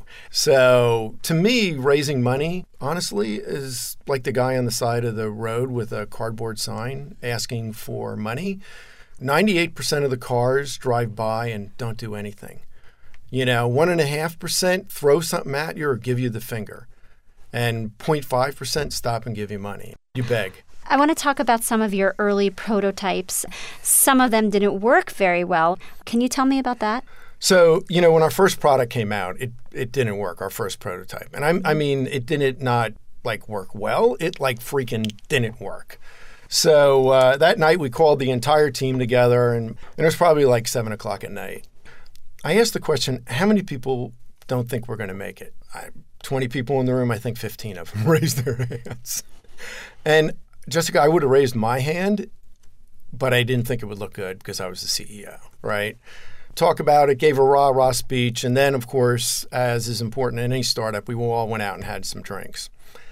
So to me, raising money, honestly, is like the guy on the side of the road with a cardboard sign asking for money. ninety-eight percent of the cars drive by and don't do anything. You know, one point five percent throw something at you or give you the finger. And zero point five percent stop and give you money. You beg. I want to talk about some of your early prototypes. Some of them didn't work very well. Can you tell me about that? So, you know, when our first product came out, it, it didn't work, our first prototype. And I, I mean, it didn't not, like, work well. It, like, freaking didn't work. So uh, that night we called the entire team together, and, and it was probably like seven o'clock at night. I asked the question, how many people don't think we're going to make it? I, twenty people in the room, I think fifteen of them raised their hands. And Jessica, I would have raised my hand, but I didn't think it would look good because I was the C E O, right? Talk about it, gave a rah-rah speech, and then, of course, as is important in any startup, we all went out and had some drinks.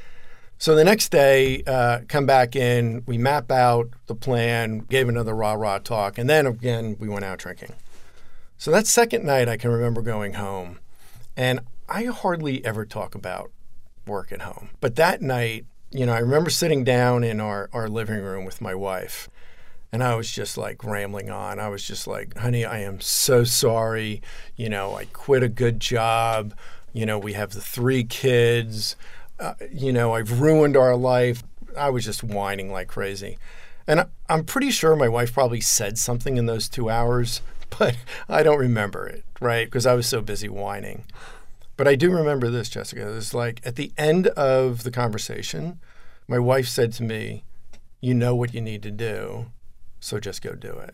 So the next day, uh, come back in, we map out the plan, gave another rah-rah talk, and then again, we went out drinking. So that second night, I can remember going home, and I hardly ever talk about work at home. But that night, you know, I remember sitting down in our, our living room with my wife, and I was just like rambling on. I was just like, honey, I am so sorry. You know, I quit a good job. You know, we have the three kids. Uh, you know, I've ruined our life. I was just whining like crazy. And I, I'm pretty sure my wife probably said something in those two hours, but I don't remember it, right? Because I was so busy whining. But I do remember this, Jessica. It's like at the end of the conversation, my wife said to me, you know what you need to do, so just go do it.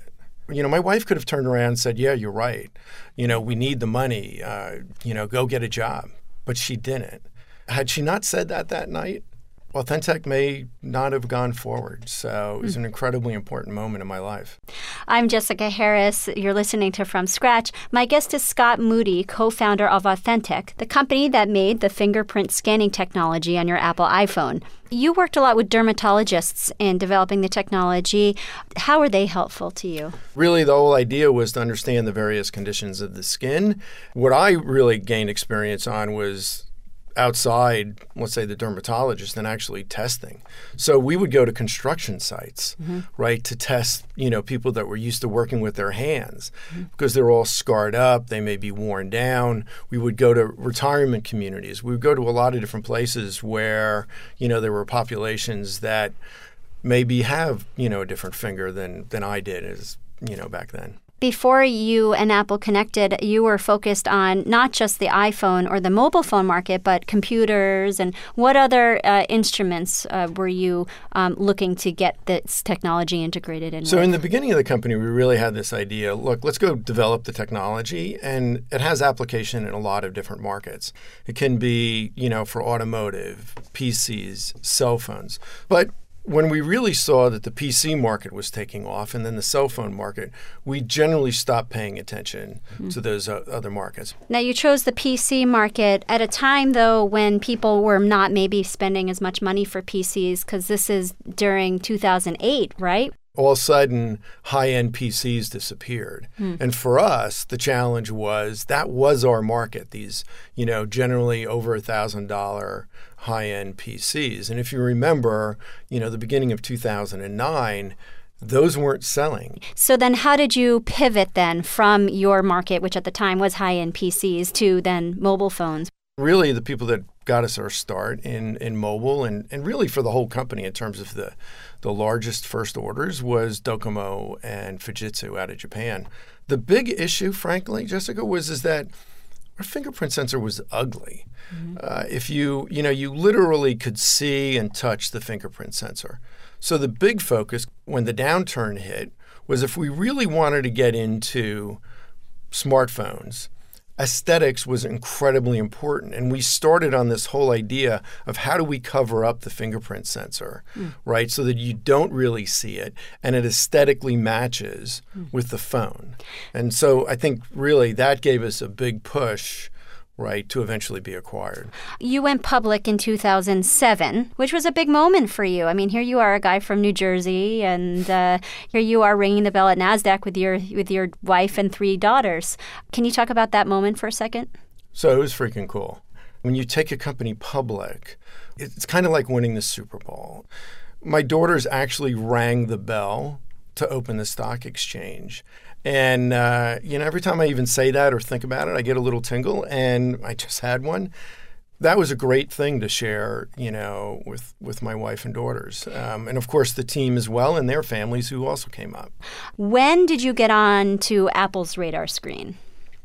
You know, my wife could have turned around and said, yeah, you're right. You know, we need the money. Uh, you know, go get a job. But she didn't. Had she not said that that night, Authentech may not have gone forward. So it was an incredibly important moment in my life. I'm Jessica Harris. You're listening to From Scratch. My guest is Scott Moody, co-founder of Authentech, the company that made the fingerprint scanning technology on your Apple iPhone. You worked a lot with dermatologists in developing the technology. How are they helpful to you? Really, the whole idea was to understand the various conditions of the skin. What I really gained experience on was outside, let's say, the dermatologist and actually testing. So we would go to construction sites, mm-hmm. right, to test, you know, people that were used to working with their hands mm-hmm. because they're all scarred up, they may be worn down. We would go to retirement communities. We would go to a lot of different places where, you know, there were populations that maybe have, you know, a different finger than, than I did as, you know, back then. Before you and Apple connected, you were focused on not just the iPhone or the mobile phone market, but computers. And what other uh, instruments uh, were you um, looking to get this technology integrated in? So with? in the beginning of the company, we really had this idea, look, let's go develop the technology. And it has application in a lot of different markets. It can be, you know, for automotive, P Cs, cell phones. But when we really saw that the P C market was taking off and then the cell phone market, we generally stopped paying attention mm-hmm. to those uh, other markets. Now, you chose the P C market at a time, though, when people were not maybe spending as much money for P Cs, because this is during two thousand eight, right? All of a sudden, high-end P Cs disappeared. Hmm. And for us, the challenge was that was our market, these, you know, generally over one thousand dollars high-end P Cs. And if you remember, you know, the beginning of two thousand nine, those weren't selling. So then how did you pivot then from your market, which at the time was high-end P Cs, to then mobile phones? Really, the people that got us our start in, in mobile and, and really for the whole company in terms of the, the largest first orders was Docomo and Fujitsu out of Japan. The big issue, frankly, Jessica, was is that our fingerprint sensor was ugly. Mm-hmm. Uh, if you, you know, you literally could see and touch the fingerprint sensor. So the big focus when the downturn hit was if we really wanted to get into smartphones, aesthetics was incredibly important. And we started on this whole idea of how do we cover up the fingerprint sensor, mm. right, so that you don't really see it and it aesthetically matches mm. with the phone. And so I think really that gave us a big push, right, to eventually be acquired. You went public in two thousand seven, which was a big moment for you. I mean, here you are, a guy from New Jersey, and uh, here you are ringing the bell at NASDAQ with your with your wife and three daughters. Can you talk about that moment for a second? So it was freaking cool. When you take a company public, it's kind of like winning the Super Bowl. My daughters actually rang the bell to open the stock exchange. And, uh, you know, every time I even say that or think about it, I get a little tingle, and I just had one. That was a great thing to share, you know, with, with my wife and daughters. Um, and, of course, the team as well and their families who also came up. When did you get on to Apple's radar screen?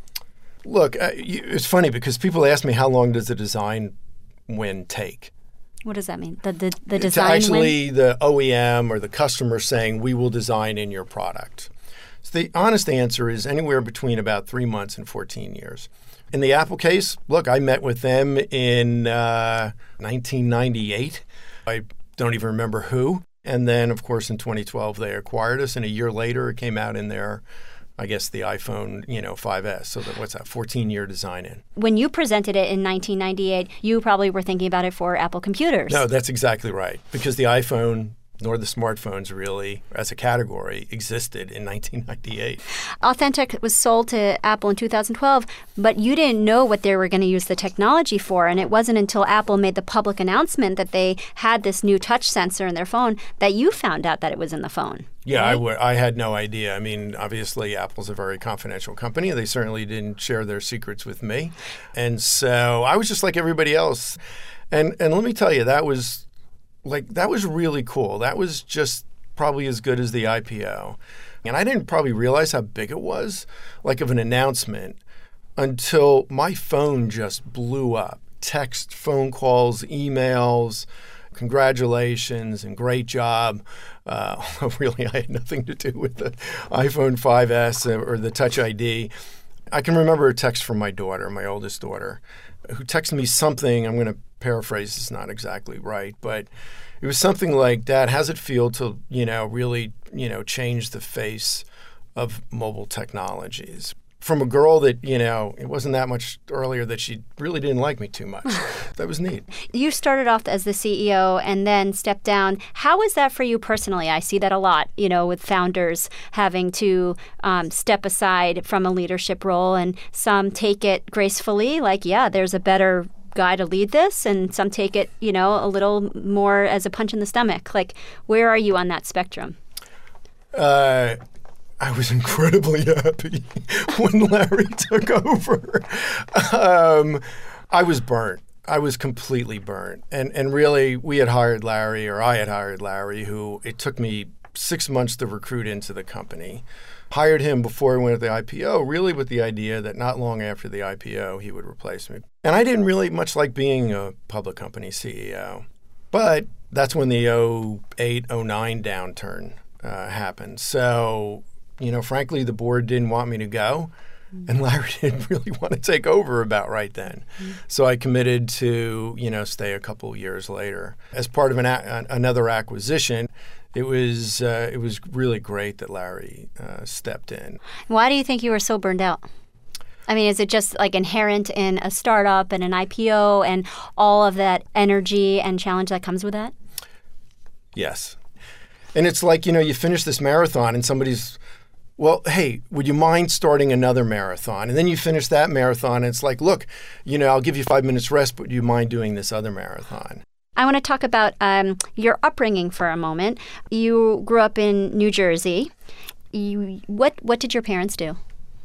Look, uh, it's funny because people ask me how long does the design win take? What does that mean? The the, the design win? It's actually win? the O E M or the customer saying, we will design in your product. So the honest answer is anywhere between about three months and fourteen years. In the Apple case, look, I met with them in uh, nineteen ninety-eight. I don't even remember who. And then, of course, in twenty twelve, they acquired us. And a year later, it came out in their, I guess, the iPhone, you know, five S. So that, what's that, fourteen-year design in. When you presented it in nineteen ninety-eight, you probably were thinking about it for Apple computers. No, that's exactly right. Because the iPhone nor the smartphones really, as a category, existed in nineteen ninety-eight. Authentech was sold to Apple in two thousand twelve, but you didn't know what they were going to use the technology for, and it wasn't until Apple made the public announcement that they had this new touch sensor in their phone that you found out that it was in the phone. Yeah, right? I, w- I had no idea. I mean, obviously, Apple's a very confidential company. They certainly didn't share their secrets with me. And so I was just like everybody else. And and let me tell you, that was like that was really cool. That was just probably as good as the I P O. And I didn't probably realize how big it was, like of an announcement, until my phone just blew up. Text, phone calls, emails. congratulations and great job. Uh, really, I had nothing to do with the iPhone five S or the Touch I D. I can remember a text from my daughter, my oldest daughter, who texted me something. I'm going to paraphrase, it's not exactly right, but it was something like, Dad, how's it feel to, you know, really, you know, change the face of mobile technologies? From a girl that, you know, it wasn't that much earlier that she really didn't like me too much. That was neat. You started off as the C E O and then stepped down. How was that for you personally? I see that a lot, you know, with founders having to um, step aside from a leadership role, and some take it gracefully, like, yeah, there's a better guy to lead this, and some take it, you know, a little more as a punch in the stomach. Like, where are you on that spectrum? Uh I was incredibly happy when Larry took over. Um, I was burnt. I was completely burnt. And and really, we had hired Larry, or I had hired Larry, who it took me six months to recruit into the company. Hired him before I went to the I P O, really with the idea that not long after the I P O, he would replace me. And I didn't really much like being a public company C E O. But that's when the oh eight, oh nine downturn uh, happened. So, you know, frankly, the board didn't want me to go, and Larry didn't really want to take over about right then. Mm-hmm. So I committed to, you know, stay a couple of years later. As part of an a- another acquisition, it was uh, it was really great that Larry uh, stepped in. Why do you think you were so burned out? I mean, is it just like inherent in a startup and an I P O and all of that energy and challenge that comes with that? Yes. And it's like, you know, you finish this marathon and somebody's, well, hey, would you mind starting another marathon? And then you finish that marathon and it's like, look, you know, I'll give you five minutes rest, but do you mind doing this other marathon? I want to talk about um, your upbringing for a moment. You grew up in New Jersey. You, what what did your parents do?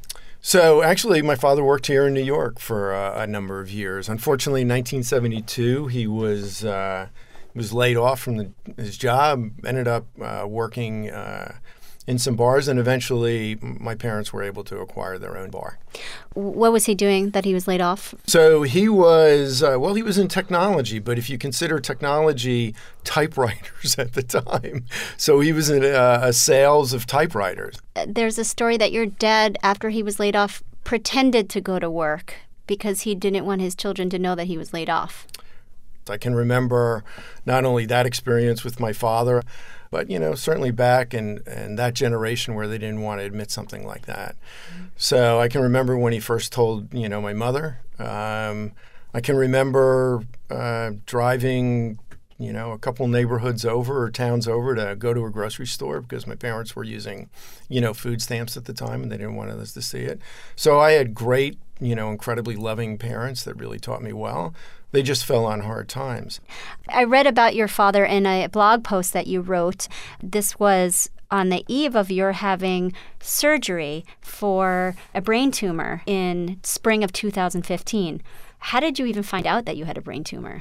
So actually, my father worked here in New York for uh, a number of years. Unfortunately, in nineteen seventy-two, he was uh, was laid off from the, his job, ended up uh, working uh, in some bars, and eventually my parents were able to acquire their own bar. What was he doing that he was laid off? So he was, uh, well, he was in technology, but if you consider technology, typewriters at the time. So he was in uh, a sales of typewriters. There's a story that your dad, after he was laid off, pretended to go to work because he didn't want his children to know that he was laid off. I can remember not only that experience with my father, but, you know, certainly back in, in that generation where they didn't want to admit something like that. Mm-hmm. So I can remember when he first told, you know, my mother. Um, I can remember uh, driving, you know, a couple neighborhoods over or towns over to go to a grocery store because my parents were using, you know, food stamps at the time and they didn't want us to see it. So I had great, you know, incredibly loving parents that really taught me well. They just fell on hard times. I read about your father in a blog post that you wrote. This was on the eve of your having surgery for a brain tumor in spring of two thousand fifteen. How did you even find out that you had a brain tumor?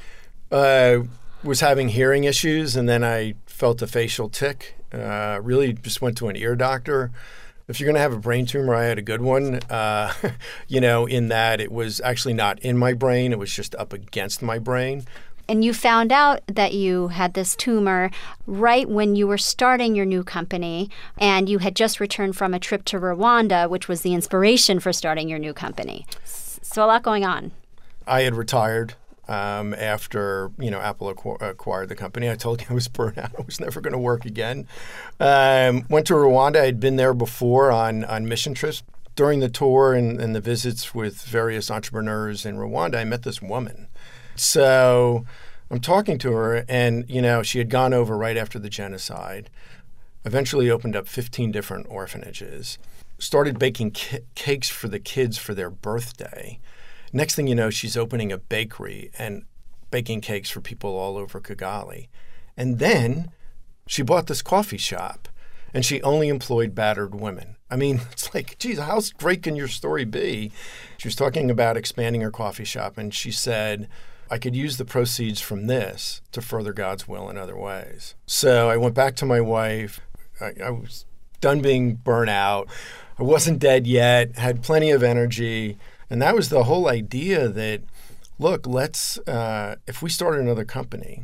I uh, was having hearing issues, and then I felt a facial tic. Uh, really just went to an ear doctor. If you're going to have a brain tumor, I had a good one, uh, you know, in that it was actually not in my brain. It was just up against my brain. And you found out that you had this tumor right when you were starting your new company, and you had just returned from a trip to Rwanda, which was the inspiration for starting your new company. So a lot going on. I had retired. Um, after, you know, Apple acqu- acquired the company. I told you I was burnt out. I was never going to work again. Um, went to Rwanda. I'd been there before on, on mission trips. During the tour and, and the visits with various entrepreneurs in Rwanda, I met this woman. So I'm talking to her, and, you know, she had gone over right after the genocide, eventually opened up fifteen different orphanages, started baking ki- cakes for the kids for their birthday. Next thing you know, she's opening a bakery and baking cakes for people all over Kigali. And then she bought this coffee shop, and she only employed battered women. I mean, it's like, geez, how great can your story be? She was talking about expanding her coffee shop, and she said, I could use the proceeds from this to further God's will in other ways. So I went back to my wife. I, I was done being burnt out. I wasn't dead yet, had plenty of energy. And that was the whole idea that, look, let's, uh, if we start another company,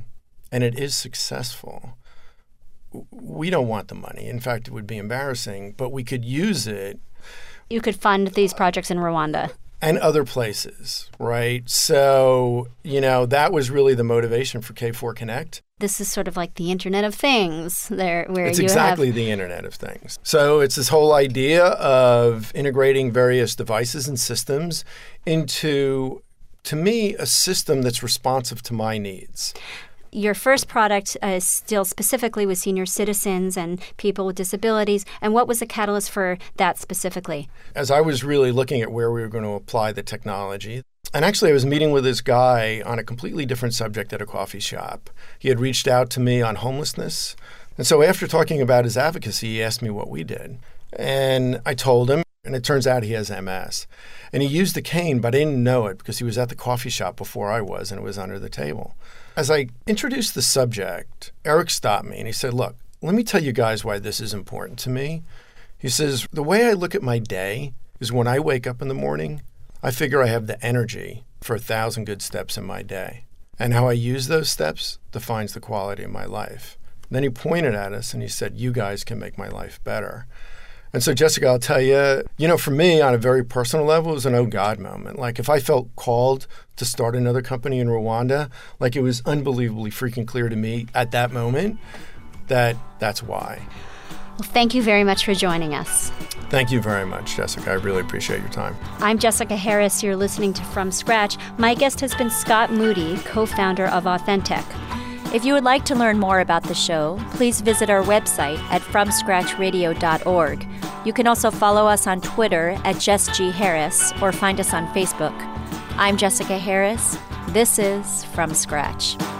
and it is successful, we don't want the money. In fact, it would be embarrassing, but we could use it. You could fund these projects in Rwanda. And other places, right? So, you know, that was really the motivation for K four Connect. This is sort of like the Internet of Things, there where it's you exactly have... the Internet of Things. So it's this whole idea of integrating various devices and systems into, to me, a system that's responsive to my needs. Your first product uh, still specifically with senior citizens and people with disabilities. And what was the catalyst for that specifically? As I was really looking at where we were going to apply the technology, and actually I was meeting with this guy on a completely different subject at a coffee shop. He had reached out to me on homelessness. And so after talking about his advocacy, he asked me what we did. And I told him, and it turns out he has M S. And he used a cane, but I didn't know it because he was at the coffee shop before I was, and it was under the table. As I introduced the subject, Eric stopped me and he said, look, let me tell you guys why this is important to me. He says, the way I look at my day is when I wake up in the morning, I figure I have the energy for a thousand good steps in my day. And how I use those steps defines the quality of my life. Then he pointed at us and he said, you guys can make my life better. And so, Jessica, I'll tell you, you know, for me, on a very personal level, it was an oh God moment. Like, if I felt called to start another company in Rwanda, like, it was unbelievably freaking clear to me at that moment that that's why. Well, thank you very much for joining us. Thank you very much, Jessica. I really appreciate your time. I'm Jessica Harris. You're listening to From Scratch. My guest has been Scott Moody, co-founder of Authentic. If you would like to learn more about the show, please visit our website at from scratch radio dot org. You can also follow us on Twitter at Jess G. Harris or find us on Facebook. I'm Jessica Harris. This is From Scratch.